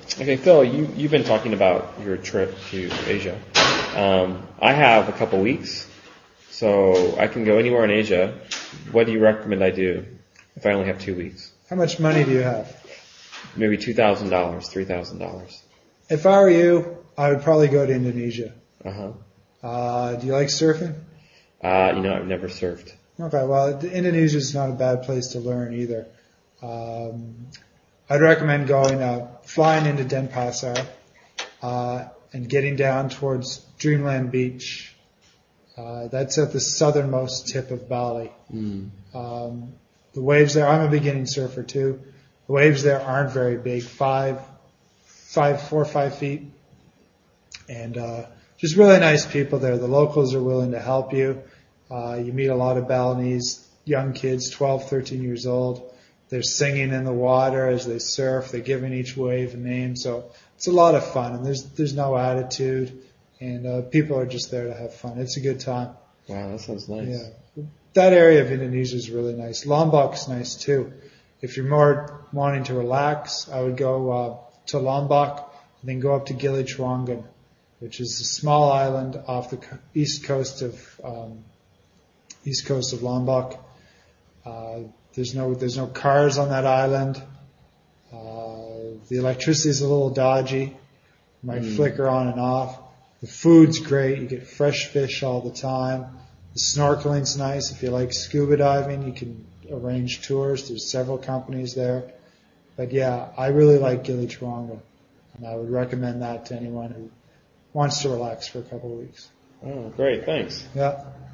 Okay, Phil, you've been talking about your trip to Asia. I have a couple weeks, so I can go anywhere in Asia. What do you recommend I do if I only have 2 weeks? How much money do you have? Maybe $2,000, $3,000. If I were you, I would probably go to Indonesia. Uh-huh. Do you like surfing? I've never surfed. Okay, well, Indonesia is not a bad place to learn either. I'd recommend flying into Denpasar, and getting down towards Dreamland Beach. That's at the southernmost tip of Bali. The waves there, I'm a beginning surfer too. The waves there aren't very big, 4 or 5 feet. And, just really nice people there. The locals are willing to help you. You meet a lot of Balinese young kids, 12, 13 years old. They're singing in the water as they surf. They're giving each wave a name. So it's a lot of fun, and there's no attitude, and people are just there to have fun. It's a good time. Wow, that sounds nice. Yeah, that area of Indonesia is really nice. Lombok's nice too. If you're more wanting to relax, I would go to Lombok and then go up to Gili Trawangan, which is a small island off the east coast of Lombok. There's no cars on that island. The electricity is a little dodgy. It might flicker on and off. The food's great. You get fresh fish all the time. The snorkeling's nice. If you like scuba diving, you can arrange tours. There's several companies there. But yeah, I really like Gili Trawangan, and I would recommend that to anyone who wants to relax for a couple of weeks. Oh, great. Thanks. Yeah.